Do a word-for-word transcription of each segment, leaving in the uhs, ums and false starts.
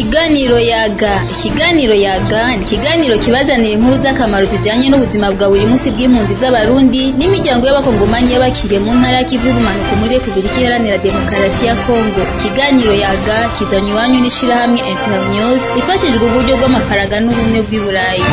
Ikiganiro yaga ikiganiro yaga ni ikiganiro kibazanira inkuru z'akamaro zijanye n'ubuzima bwa buri munsi bw'impunzi z'abarundi n'imiryango y'abakongomanyi y'abakiriye mu ntara y'ikivu y'ubumanuko muri Republika Iharanira Demokarasi ya Kongo. Ikiganiro yaga kizanywe iwanyu n'ishirahamwe Internews rifashijwe uburyo bw'amafaranga n'ubumwe bw'i Burayi.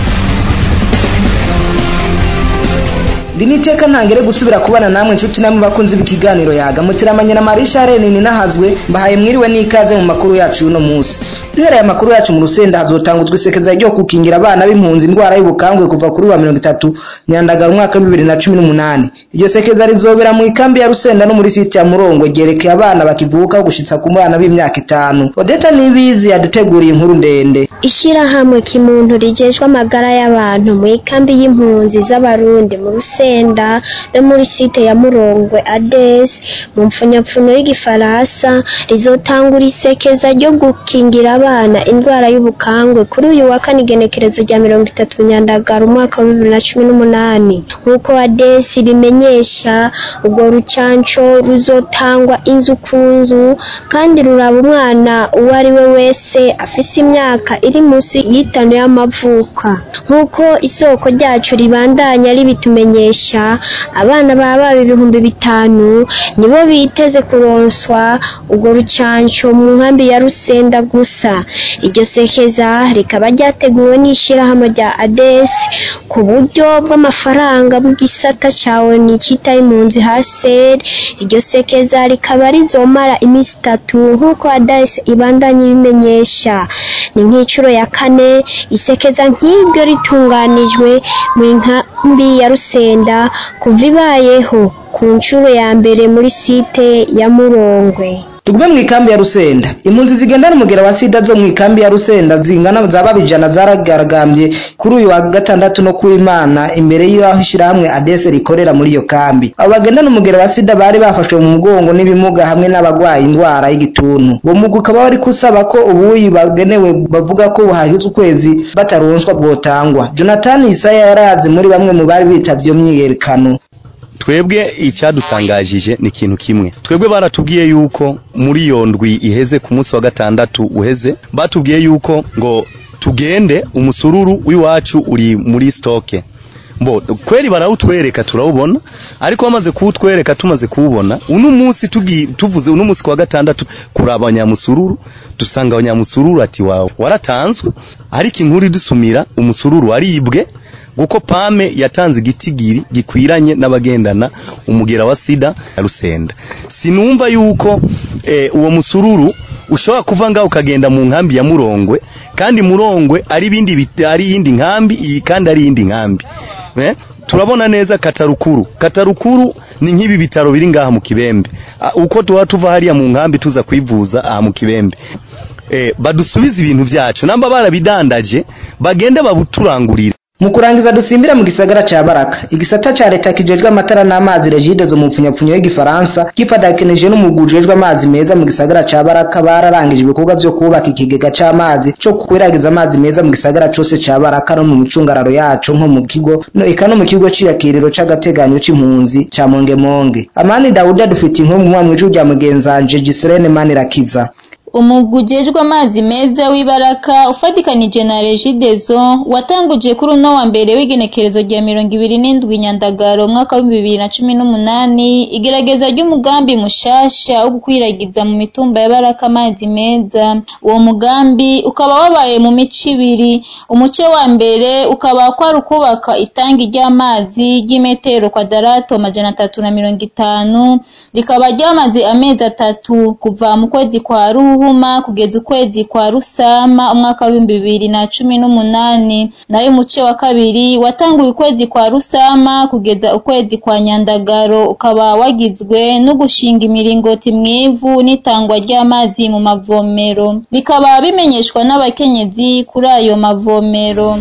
Diniteka ntangere gusubira kubana namwe inshuti namwe bakunzi b'ikiganiro yaga mutiramanye na Marisha Rene ni nahazwe mbahaye mwiriwe n'ikaze mu makuru yacu uno munsi. Duhereye amakuru yacu mu Rusenda hazotanguzwa isekeza ryo kukingira abana b'impunzi indwara y'ubukangwe kuva kuri wa mirongo itatu Nyandagara umwaka wa bibiri na cumi n'umunani. Iryo sekeza rizobera mu ikambi ya Rusenda no muri site ya Murongwe ryerekeye abana bakivuka gushitsa ku bana b'imyaka itanu. Odeta Nibizi yaduteguriye inkuru ndende. Ishirahamwe kimuntu rijejwe amagara y'abantu mu ikambi y'impunzi z'abarundi mu Rusenda no muri site ya Murongwe A D E S mu mfunyapfuno y'igifaransa rizotangura isekeza ryo gukingira abana indwara y'ubukangwe kuri uyu wa kane igenekerezo rya mirongo itatu Nyandagara umwaka wa bibiri na cumi n'umunani. Nkuko A D E S rimenyesha, urwo rucanco ruzotangwa inzu ku nzu kandi ruraba umwana uwo ari we wese afise imyaka iri munsi y'itanu y'amavuka. Nkuko isoko ryacu ribandanya ribitumenyesha, abana baba ibihumbi bitanu nibo biteze kuronswa urwo rucanco mu nkambi ya Rusenda gusa. Iryo sekeza rikaba ryateguwe n'ishirahamwe rya A D E S ku buryo bw'amafaranga bw'isata cawe n'icita impunzi H C R. Iryo sekeza rikaba rizomara imisi itatu nkuko A D E S ibandanya ibimenyesha. Ni nk'icuro ya kane isekeza nk'iryo ritunganijwe mu nkambi ya Rusenda kuva ibayeho ku ncuro ya mbere muri site ya Murongwe. Tugume mu ikambi ya Rusenda. Impunzi zigendana umugera wa sida zo mu ikambi ya Rusenda zingana zababijana zaragaragambye kuri uyu wa gatandatu no kuimana imbere y'aho ishirahamwe A D E S rikorera muri iyo kambi. Abo bagendana umugera wa sida bari bafashwe mu mugongo n'ibimuga hamwe n'abagwaye indwara y'igituntu. Uwo mugu ukaba wari kusaba ko ubuyi bagenewe bavuga ko buhahize ukwezi bataronswa bwotangwa. Jonathan Isaya yarazi muri bamwe mu bari bitavye myiyerekano. Twebwe icyadutangajije ni ikintu kimwe. Twebwe baratubwiye yuko muri iyo ndwi iheze ku munsi wa gatandatu uheze batubwiye yuko ngo tugende umusururu w'iwacu uri muri stoke. Mbo kweri barawutwereka turawubona, ariko bamaze kuwutwereka tumaze kuwubona uno munsi tugi tuvuze uno munsi kwa gatandatu kuri abanyamusururu dusanga abanyamusururu ati wawe waratanzwe, ariko inkuru dusumira umusururu waribwe guko pame yatanze igitigiri gikwiranye n'abagendana umugera wa sida ya Rusenda. Sinumva yuko eh, uwo musururu ushobora kuva ngaho ukagenda mu nkambi ya Murongwe, kandi Murongwe ari bindi ari yindi nkambi iyi kandi ari yindi nkambi. Eh? Turabona neza Katarukuru. Katarukuru ni nk'ibi bitaro biri ngaha mu Kibembe. Uh, uko tuwa tuva hariya mu nkambi tuza kwivuza aha mu Kibembe. Eh, badusubiza ibintu byacu namba barabidandaje bagende babuturangurira. Mukurangiza dusimbira mu gisagara ca Baraka. Igisata ca leta kijejwe amatara n'amazi Regide zo mu mpfunyapfunyo y'igifaransa gifadakanije n'umugujejwe amazi meza mu gisagara ca Baraka bararangije ibikorwa byo kubaka ikigega c'amazi cyo kwiragiza amazi meza mu gisagara cose ca Baraka no mu micungararo yacu nko mu kigo no ikano mu kigo c'iyakiriro c'agateganyo c'impunzi ca Mongemonge. Amani Dauda dufite inkomwa mu ijuru rya mugenzanje Gisirene Manirakiza. Umugujejwe amazi meza w'ibaraka ufatikanije na Regidezo watanguje kuri uno wa mbere w'igenekerezo rya mirongo ibiri n'indwi Nyandagara umwaka wa bibiri na cumi n'umunani igerageza ry'umugambi mushasha wo gukwiragiza mu mitumba ya Baraka amazi meza. Uwo mugambi ukaba wabaye mu mici ibiri. Umuce wa mbere ukaba kwari ukubaka itangi ry'amazi ry'imetero kwadarato amajana atatu na mirongo itanu rikaba ryamaze amezi atatu kuva mu kwezi kwa Ruhuma kugeza ukwezi kwa Rusama umwaka wa bibiri na cumi n'umunani. Nayo umuce wa kabiri watanguye ukwezi kwa Rusama kugeza ukwezi kwa Nyandagaro ukaba wagizwe no gushinga imiringoti mwivu n'itangwa ry'amazi mu mavomero, bikaba bimenyeshwa n'abakenyezi kuri ayo mavomero.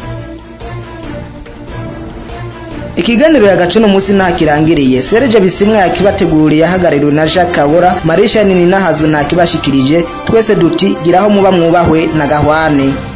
Ikiganiro yagacu no musi ntakirangiriye. Serge Bisimwa yakibateguriye yahagaririwe na Jacques Kabura. Marisha Nini nahazwe nakibashikirije. Twese duti giraho muba mwubahwe na gahwane.